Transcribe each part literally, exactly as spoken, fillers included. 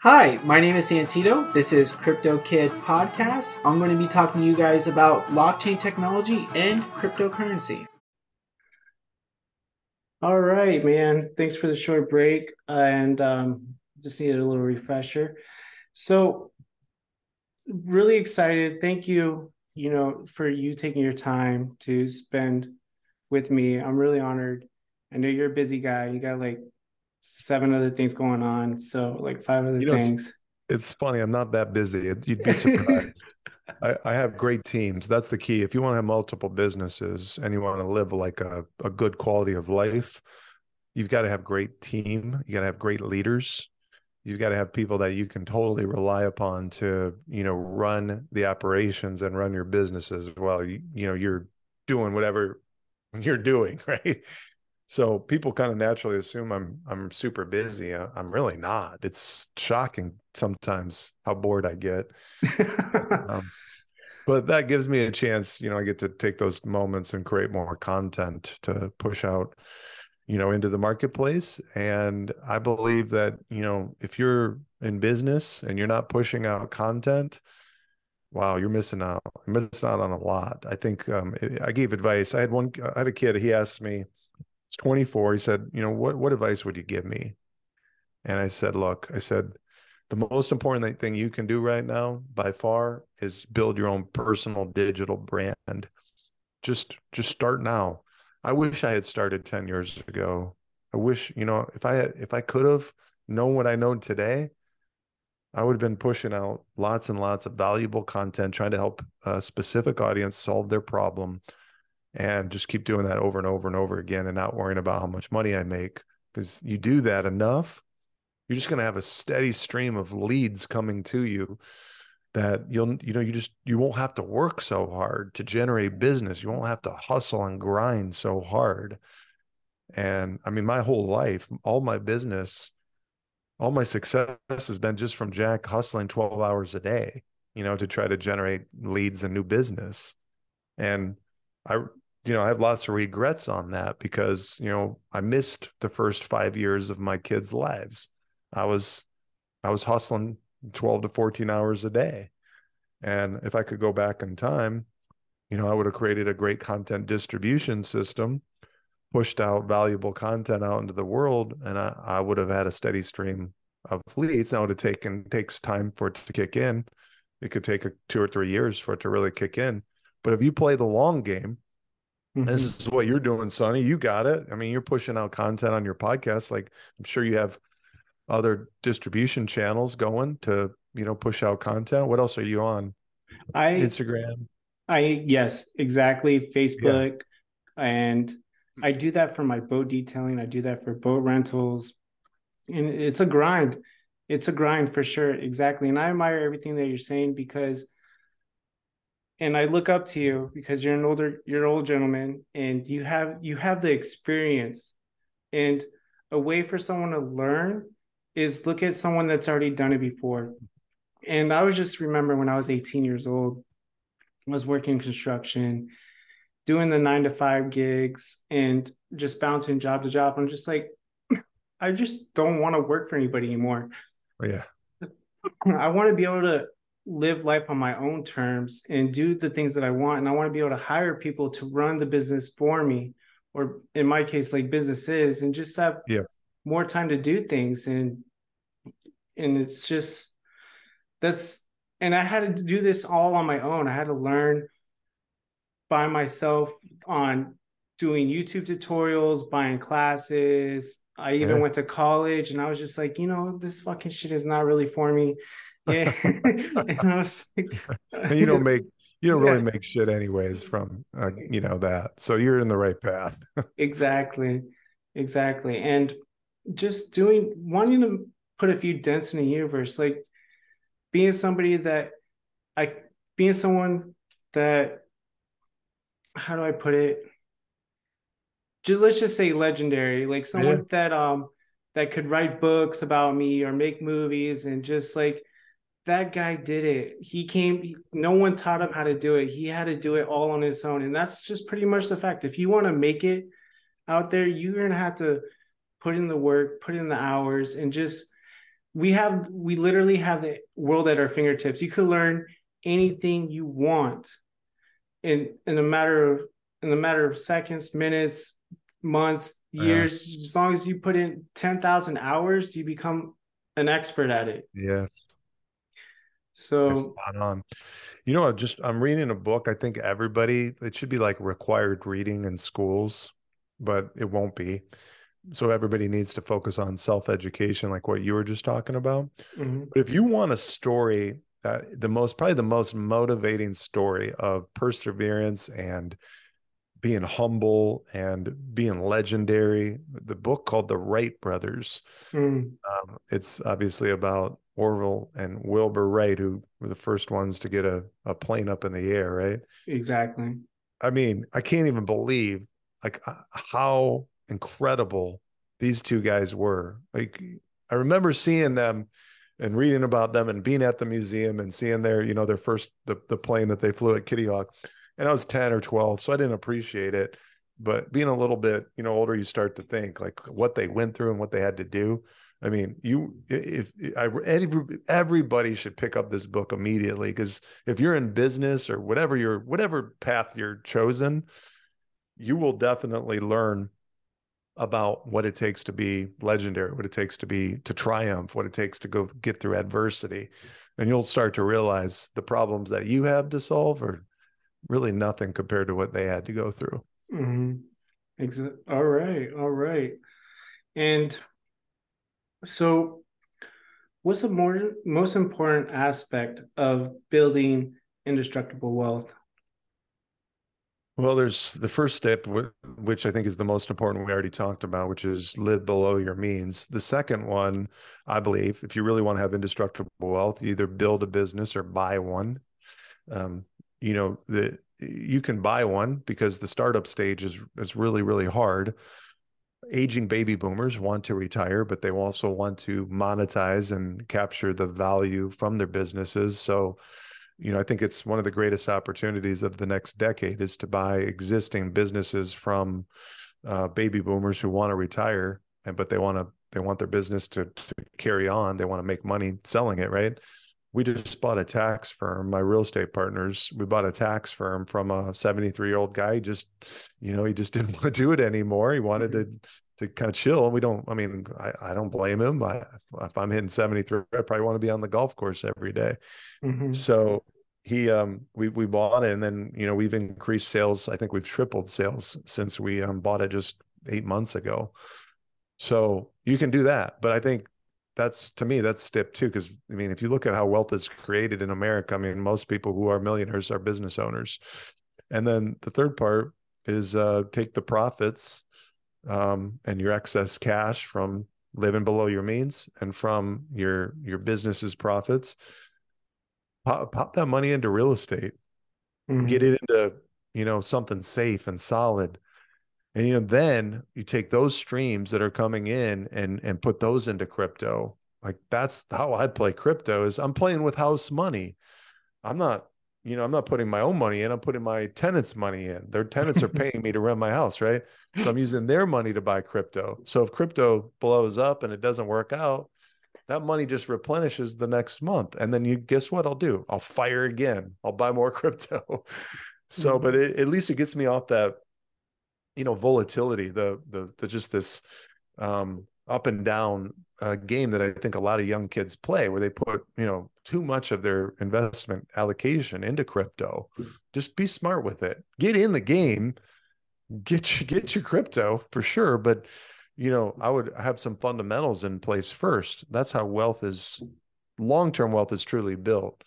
Hi, my name is Santito. This is Crypto Kid Podcast. I'm going to be talking to you guys about blockchain technology and cryptocurrency. All right, man. Thanks for the short break. And um, just needed a little refresher. So, really excited. Thank you, you know, for you taking your time to spend with me. I'm really honored. I know you're a busy guy. You got like seven other things going on. So, like five other You know, it's things. it's funny. I'm not that busy. It, you'd be surprised. I, I have great teams. That's the key. If you want to have multiple businesses and you want to live like a, a good quality of life, you've got to have great team. You got to have great leaders. You've got to have people that you can totally rely upon to, you know, run the operations and run your businesses while you, you know, you're doing whatever you're doing, right? So people kind of naturally assume I'm I'm super busy. I'm really not. It's shocking sometimes how bored I get. Um, but that gives me a chance, you know, I get to take those moments and create more content to push out, you know, into the marketplace. And I believe that, you know, if you're in business and you're not pushing out content, wow, you're missing out. You're missing out on a lot. I think um, I gave advice. I had one, I had a kid, he asked me, it's twenty-four. He said, you know, what, what advice would you give me? And I said, look, I said, the most important thing you can do right now by far is build your own personal digital brand. Just, just start now. I wish I had started ten years ago. I wish, you know, if I had, if I could have known what I know today, I would have been pushing out lots and lots of valuable content, trying to help a specific audience solve their problem and just keep doing that over and over and over again and not worrying about how much money I make. Because you do that enough, you're just going to have a steady stream of leads coming to you that you'll, you know, you just, you won't have to work so hard to generate business. You won't have to hustle and grind so hard. And I mean, my whole life, all my business, all my success has been just from Jack hustling twelve hours a day, you know, to try to generate leads and new business. And I, you know, I have lots of regrets on that because, you know, I missed the first five years of my kids' lives. I was, I was hustling twelve to fourteen hours a day. And if I could go back in time, you know, I would have created a great content distribution system, pushed out valuable content out into the world, and I, I would have had a steady stream of leads. Now it would taken takes time for it to kick in. It could take a, two or three years for it to really kick in. But if you play the long game, Mhm. this is what you're doing, Sonny. You got it. I mean, you're pushing out content on your podcast. Like I'm sure you have other distribution channels going to, you know, push out content. What else are you on? I, Instagram. I, yes, exactly. Yeah. Facebook. And I do that for my boat detailing. I do that for boat rentals. And it's a grind. It's a grind for sure. Exactly. And I admire everything that you're saying because, and I look up to you because you're an older, you're an old gentleman and you have, you have the experience. And a way for someone to learn is look at someone that's already done it before. And I was just remember when I was eighteen years old, I was working construction, doing the nine to five gigs and just bouncing job to job. I'm just like, I just don't want to work for anybody anymore. Yeah. I want to be able to live life on my own terms and do the things that I want. And I want to be able to hire people to run the business for me, or in my case, like businesses, and just have Yeah. more time to do things. And and it's just that's and I had to do this all on my own. I had to learn by myself on doing YouTube tutorials, buying classes. I even Yeah. went to college and I was just like, you know, this fucking shit is not really for me. Yeah. And I was like, And you don't make, you don't really yeah, make shit anyways from, uh, you know, that. So you're in the right path. exactly. Exactly. And just doing, wanting to put a few dents in the universe, like being somebody that I, being someone that, how do I put it? Just, let's just say legendary, like Yeah. someone that um that could write books about me or make movies and just like that guy did it. He came, no one taught him how to do it. He had to do it all on his own. And that's just pretty much the fact. If you want to make it out there, you're gonna have to put in the work, put in the hours, and just we have we literally have the world at our fingertips. You could learn anything you want in in a matter of in a matter of seconds, minutes, months, Yeah. years. As long as you put in ten thousand hours, you become an expert at it. Yes. It's So, spot on. You know, I just I'm reading a book. I think everybody, it should be like required reading in schools, but it won't be. So everybody needs to focus on self-education, like what you were just talking about. mhm, But if you want a story that the most, probably the most motivating story of perseverance and being humble and being legendary, the book called The Wright Brothers. mm, Um, it's obviously about Orville and Wilbur Wright, who were the first ones to get a, a plane up in the air, right? exactly. I mean, I can't even believe like uh, how incredible these two guys were. Like, I remember seeing them and reading about them and being at the museum and seeing their, you know, their first the the plane that they flew at Kitty Hawk. And I was ten or twelve, so I didn't appreciate it. But being a little bit, you know, older, you start to think like what they went through and what they had to do. I mean, you if, if I everybody should pick up this book immediately, because if you're in business or whatever your whatever path you're chosen, you will definitely learn about what it takes to be legendary, what it takes to be to triumph, what it takes to go get through adversity. And you'll start to realize the problems that you have to solve are really nothing compared to what they had to go through. Mm-hmm. Exa- all right, all right. And so, what's the more most important aspect of building indestructible wealth? Well, there's the first step, which I think is the most important, we already talked about, which is live below your means. The second one, I believe, if you really want to have indestructible wealth, you either build a business or buy one. Um, you know, the you can buy one because the startup stage is is really, really hard. Aging baby boomers want to retire, but they also want to monetize and capture the value from their businesses. So, you know, I think it's one of the greatest opportunities of the next decade is to buy existing businesses from uh, baby boomers who want to retire, and but they want to they want their business to, to carry on. They want to make money selling it, right? We just bought a tax firm. My real estate partners, we bought a tax firm from a seventy-three year old guy. He just, you know, he just didn't want to do it anymore. He wanted mm-hmm. to to kind of chill. And we don't. I mean, I, I don't blame him. I, if I'm hitting seventy-three, I probably want to be on the golf course every day. Mm-hmm. So he, um, we we bought it, and then you know we've increased sales. I think we've tripled sales since we um, bought it just eight months ago. So you can do that, but I think that's, to me, that's step two. Because I mean, if you look at how wealth is created in America, I mean, most people who are millionaires are business owners. And then the third part is uh, take the profits um, and your excess cash from living below your means and from your your business's profits. Pop, pop that money into real estate, mm-hmm. get it into, you know, something safe and solid. And, you know, then you take those streams that are coming in and, and put those into crypto. Like that's how I play crypto is I'm playing with house money. I'm not, you know, I'm not putting my own money in. I'm putting my tenants' money in. Their tenants are paying me to rent my house, right? So I'm using their money to buy crypto. So if crypto blows up and it doesn't work out, that money just replenishes the next month. And then you guess what I'll do? I'll fire again. I'll buy more crypto. So, mm-hmm. but it, at least it gets me off that, you know, volatility, the, the, the just this um, up and down uh, game that I think a lot of young kids play, where they put, you know, too much of their investment allocation into crypto. Just be smart with it. Get in the game, get you, get your crypto for sure. But, you know, I would have some fundamentals in place first. That's how wealth is, long-term wealth is truly built.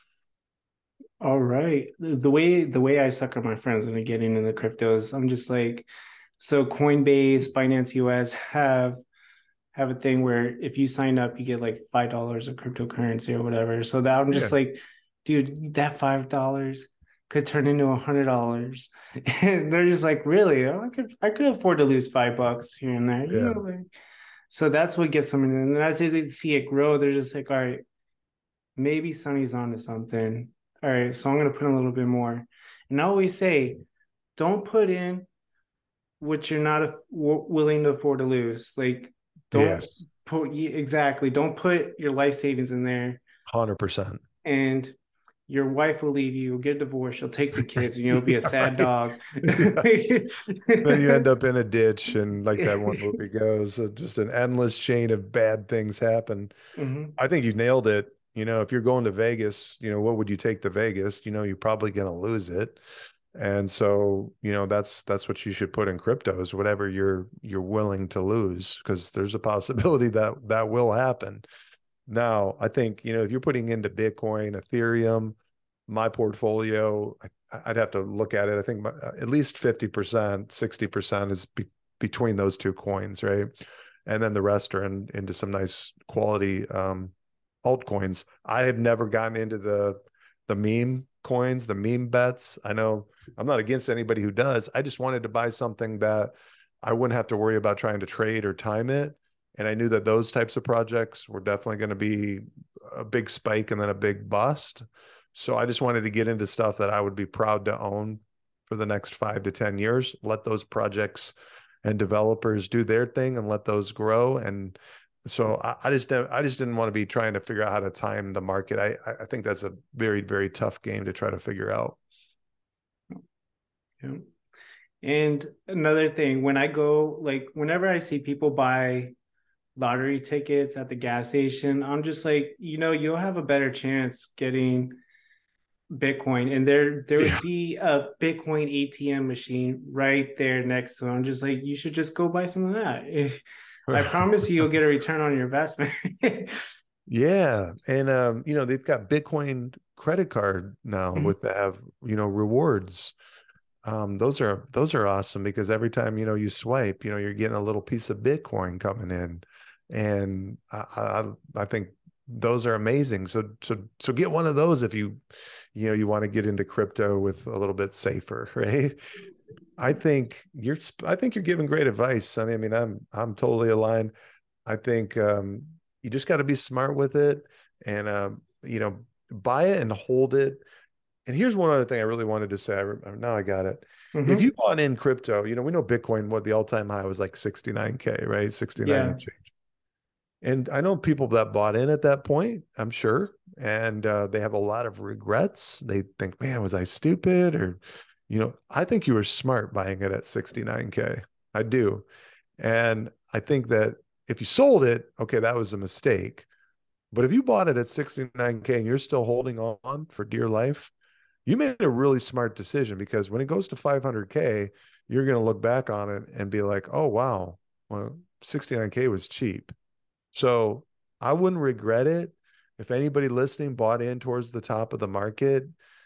All right. The way the way I sucker my friends into getting into cryptos, I'm just like, so Coinbase, Binance U S have have a thing where if you sign up, you get like five dollars of cryptocurrency or whatever. So that I'm just yeah. like, dude, that five dollars could turn into a hundred dollars. And they're just like, really? Oh, I could I could afford to lose five bucks here and there. Yeah. You know, like, so that's what gets them in. And as they see it grow, they're just like, all right, maybe Sonny's onto something. All right, so I'm going to put in a little bit more. And I always say, don't put in what you're not a, w- willing to afford to lose. Like, don't yes. put exactly. Don't put your life savings in there. one hundred percent. And your wife will leave you, you'll get divorced, you'll take the kids, and you'll be a Yeah, sad right. dog. Yes. Then you end up in a ditch, and like that one movie goes, uh, just an endless chain of bad things happen. Mm-hmm. I think you nailed it. You know, if you're going to Vegas, you know, what would you take to Vegas? You know, you're probably going to lose it. And so, you know, that's that's what you should put in cryptos, whatever you're you're willing to lose, because there's a possibility that that will happen. Now, I think, you know, if you're putting into Bitcoin, Ethereum, my portfolio, I, I'd have to look at it. I think my, at least fifty percent, sixty percent is be, between those two coins, right? And then the rest are in, into some nice quality um, altcoins. I have never gotten into the the meme coins, the meme bets. I know I'm not against anybody who does. I just wanted to buy something that I wouldn't have to worry about trying to trade or time it. And I knew that those types of projects were definitely going to be a big spike and then a big bust. So I just wanted to get into stuff that I would be proud to own for the next five to ten years, let those projects and developers do their thing and let those grow. And so I, I just I just didn't want to be trying to figure out how to time the market. I I think that's a very, very tough game to try to figure out. Yeah. And another thing, when I go, like, whenever I see people buy lottery tickets at the gas station, I'm just like, you know, you'll have a better chance getting Bitcoin, and there there would Yeah. be a Bitcoin A T M machine right there next to it. I'm just like, you should just go buy some of that. If, I promise you, you'll get a return on your investment. Yeah. And, um, you know, they've got Bitcoin credit card now Mhm. with the have, you know, rewards. Um, those are, those are awesome because every time, you know, you swipe, you know, you're getting a little piece of Bitcoin coming in. And I, I, I think those are amazing. So, so, so get one of those if you, you know, you want to get into crypto with a little bit safer, right? I think you're, I think you're giving great advice, Sonny. I mean, I'm, I'm totally aligned. I think, um, you just got to be smart with it and, um, you know, buy it and hold it. And here's one other thing I really wanted to say. I remember, now I got it. If Mhm. you bought in crypto, you know, we know Bitcoin, what the all-time high was like sixty-nine K, right? sixty-nine Yeah. and change. And I know people that bought in at that point, I'm sure, and uh, they have a lot of regrets. They think, man, was I stupid? Or, you know, I think you were smart buying it at sixty-nine K. I do. And I think that if you sold it, okay, that was a mistake. But if you bought it at sixty-nine K and you're still holding on for dear life, you made a really smart decision because when it goes to five hundred K, you're going to look back on it and be like, oh, wow, well, sixty-nine K was cheap. So I wouldn't regret it. If anybody listening bought in towards the top of the market,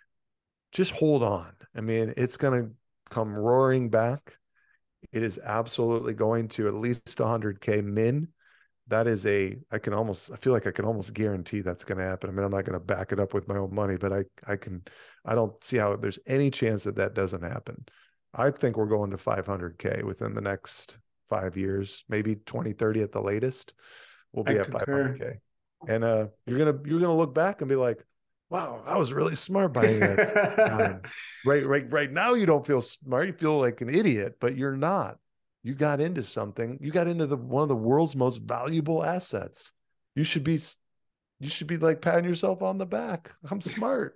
just hold on. I mean, it's going to come roaring back. It is absolutely going to at least one hundred K min. That is a, I can almost, I feel like I can almost guarantee that's going to happen. I mean, I'm not going to back it up with my own money, but I, I can, I don't see how there's any chance that that doesn't happen. I think we're going to five hundred K within the next five years, maybe twenty thirty at the latest. We'll I be at concur. five hundred K. And uh, you're going to, you're going to look back and be like, wow, I was really smart buying it at sixty-nine. Right, right, right now you don't feel smart. You feel like an idiot, but you're not. You got into something. You got into the one of the world's most valuable assets. You should be you should be like patting yourself on the back. I'm smart.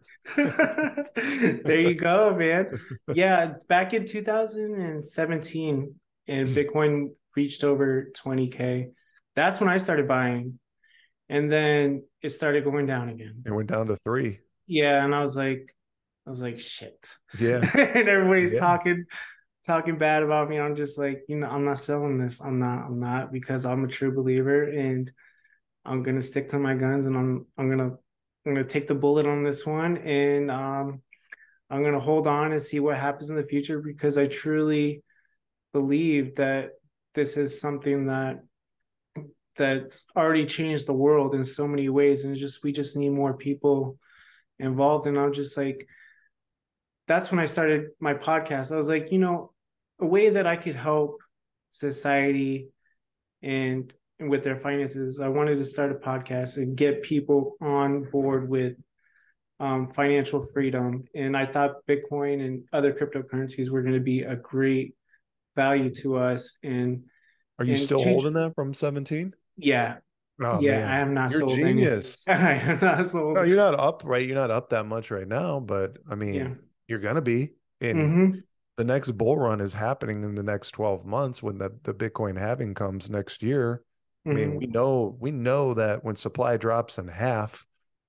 There you go, man. Yeah, back in two thousand seventeen, and Bitcoin reached over twenty K. That's when I started buying. And then it started going down again. It went down to three. Yeah, and I was like, I was like, shit. Yeah. And everybody's Yeah. talking, talking bad about me. I'm just like, you know, I'm not selling this. I'm not, I'm not, because I'm a true believer and I'm gonna stick to my guns and I'm I'm gonna I'm gonna take the bullet on this one and um I'm gonna hold on and see what happens in the future because I truly believe that this is something that that's already changed the world in so many ways and it's just we just need more people involved and I'm just like that's when I started my podcast. I was like, you know, a way that I could help society and, and with their finances, I wanted to start a podcast and get people on board with um, financial freedom. And I thought Bitcoin and other cryptocurrencies were going to be a great value to us and Are you and still change. holding that from seventeen? Yeah. Oh Yeah, I man, am not you're sold any. genius. I am not No, sold. you're not up, right? You're not up that much right now, but I Yeah. mean, you're gonna be. And Mm-hmm. the next bull run is happening in the next twelve months when the, the Bitcoin halving comes next year. I mean, we Mm-hmm. know we know that when supply drops in half,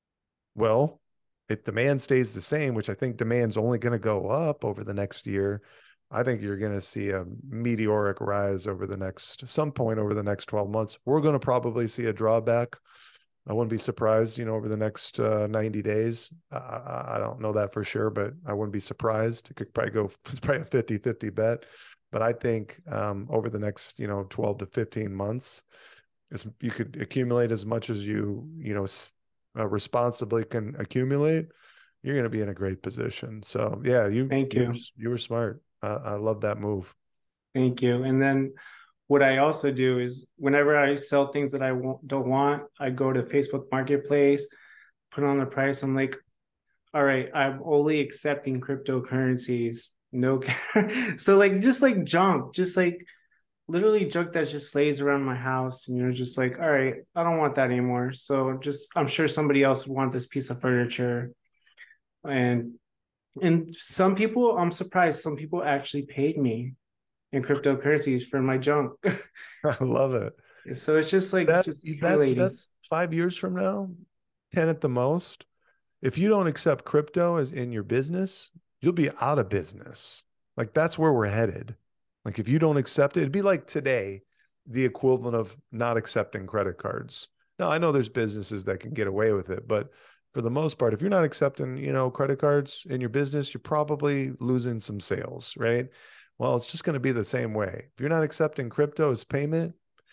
well, if demand stays the same, which I think demand's only going to go up over the next year, I think you're going to see a meteoric rise over the next some point over the next twelve months. We're going to probably see a drawback. I wouldn't be surprised, you know, over the next uh, ninety days. I, I don't know that for sure, but I wouldn't be surprised. It could probably go, it's probably a fifty fifty bet. But I think um, over the next, you know, twelve to fifteen months, you could accumulate as much as you, you know, uh, responsibly can accumulate. You're going to be in a great position. So yeah, you, Thank you, were, you. you were smart. Uh, I love that move. Thank you. And then what I also do is whenever I sell things that I don't want, I go to Facebook Marketplace, put on the price. I'm like, all right, I'm only accepting cryptocurrencies. No, so like just like junk, just like literally junk that just lays around my house, and you're just like, all right, I don't want that anymore. So just I'm sure somebody else would want this piece of furniture, and and some people, I'm surprised, some people actually paid me in cryptocurrencies for my junk. I love it. So it's just like That just that's accumulating. that's five years from now, ten at the most. If you don't accept crypto as in your business, you'll be out of business. Like that's where we're headed. Like if you don't accept it, it'd be like today, the equivalent of not accepting credit cards. Now I know there's businesses that can get away with it, but for the most part, if you're not accepting, you know, credit cards in your business, you're probably losing some sales, right? Well, it's just going to be the same way. If you're not accepting crypto as payment,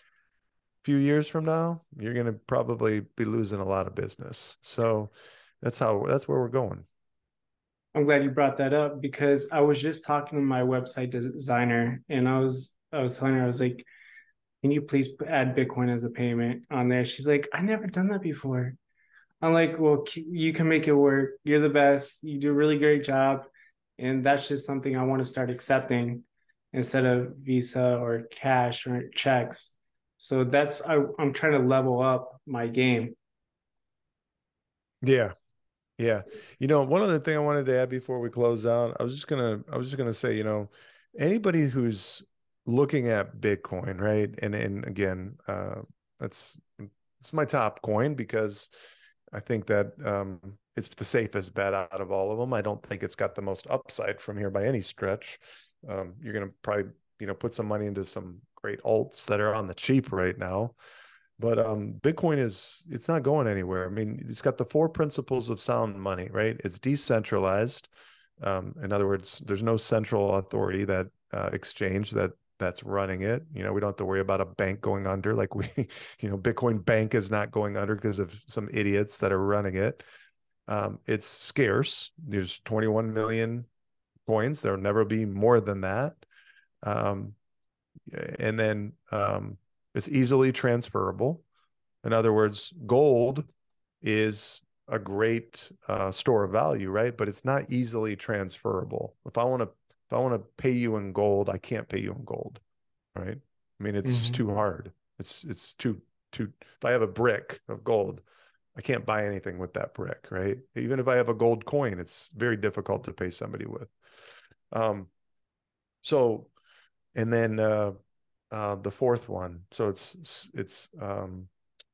few years from now, you're going to probably be losing a lot of business. So that's how that's where we're going. I'm glad you brought that up because I was just talking to my website designer, and I was I was telling her, I was like, can you please add Bitcoin as a payment on there? She's like, I never done that before. I'm like, well, you can make it work. You're the best. You do a really great job. And that's just something I want to start accepting instead of Visa or cash or checks. So that's, I, I'm trying to level up my game. Yeah. Yeah. You know, one other thing I wanted to add before we close out, I was just gonna I was just gonna say, you know, anybody who's looking at Bitcoin, right? And and again, uh that's it's my top coin because I think that um it's the safest bet out of all of them. I don't think it's got the most upside from here by any stretch. Um, you're gonna probably, you know, put some money into some great alts that are on the cheap right now. But um, Bitcoin is, it's not going anywhere. I mean, it's got the four principles of sound money, right? It's decentralized. Um, in other words, there's no central authority that uh, exchange that that's running it. You know, we don't have to worry about a bank going under like we, you know, Bitcoin Bank is not going under because of some idiots that are running it. Um, it's scarce. There's twenty-one million coins. There'll never be more than that. Um, and then um, it's easily transferable. In other words, gold is a great uh, store of value, right? But it's not easily transferable. If I want to, if I want to pay you in gold, I can't pay you in gold, right? I mean, it's just Mm-hmm. too hard. It's it's too too. If I have a brick of gold, I can't buy anything with that brick, right? Even if I have a gold coin, it's very difficult to pay somebody with. Um, so, and then uh, uh, the fourth one. So it's it's um,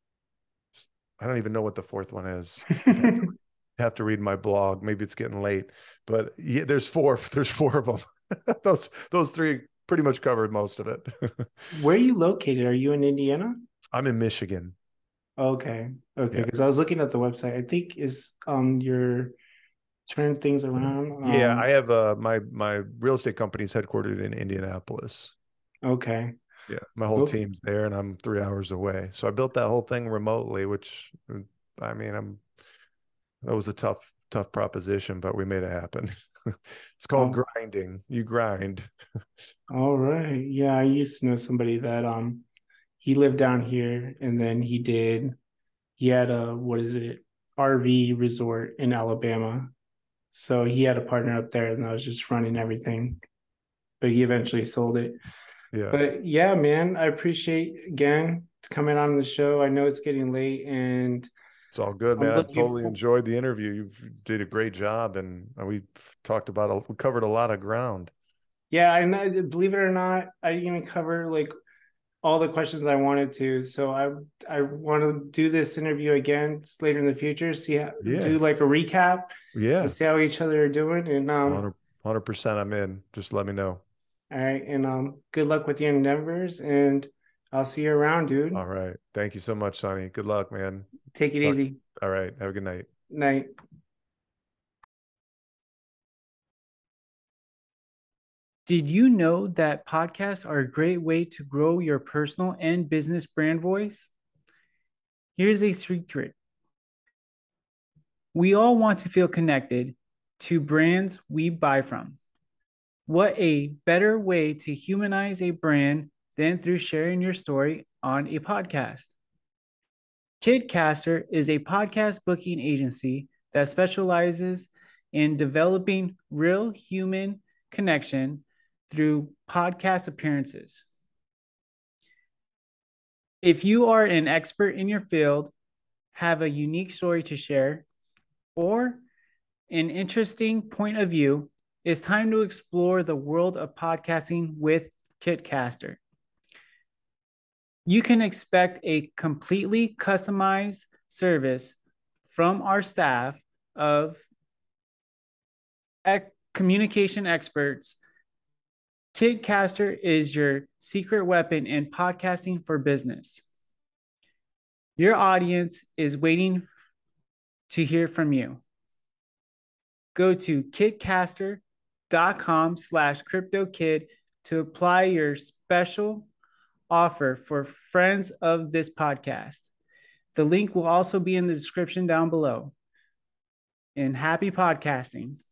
I don't even know what the fourth one is. I have to, have to read my blog. Maybe it's getting late, but yeah, there's four. There's four of them. those those three pretty much covered most of it. Where are you located? Are you in Indiana? I'm in Michigan. Okay. Okay. Yeah. Because I was looking at the website. I think is um your turn things around. Yeah, I Um, have uh my my real estate company is headquartered in Indianapolis. okay. Yeah, my whole Okay. team's there, and I'm three hours away. So I built that whole thing remotely, which I mean, I'm that was a tough tough proposition, but we made it happen. It's called Oh, grinding. You grind. all right. Yeah, I used to know somebody that um he lived down here and then he did he had a what is it? R V resort in Alabama. So he had a partner up there and I was just running everything. But he eventually sold it. Yeah. But yeah, man, I appreciate again coming on the show. I know it's getting late, and it's all good, man. I've totally enjoyed the interview. You did a great job, and we talked about, a, we covered a lot of ground. Yeah, I know. Believe it or not, I didn't even cover like all the questions I wanted to. So I I want to do this interview again later in the future. See how yeah. do like a recap. Yeah. And see how each other are doing. And um, one hundred percent, I'm in. Just let me know. All right, and um, good luck with your endeavors, and I'll see you around, dude. All right. Thank you so much, Sonny. Good luck, man. Take it Talk. easy. All right. Have a good night. Night. Did you know that podcasts are a great way to grow your personal and business brand voice? Here's a secret. We all want to feel connected to brands we buy from. What a better way to humanize a brand than through sharing your story on a podcast. Kidcaster is a podcast booking agency that specializes in developing real human connection through podcast appearances. If you are an expert in your field, have a unique story to share, or an interesting point of view, it's time to explore the world of podcasting with Kidcaster. You can expect a completely customized service from our staff of ec- communication experts. Kidcaster is your secret weapon in podcasting for business. Your audience is waiting to hear from you. Go to kidcaster.com slash CryptoKid to apply your special offer for friends of this podcast. The link will also be in the description down below. And happy podcasting.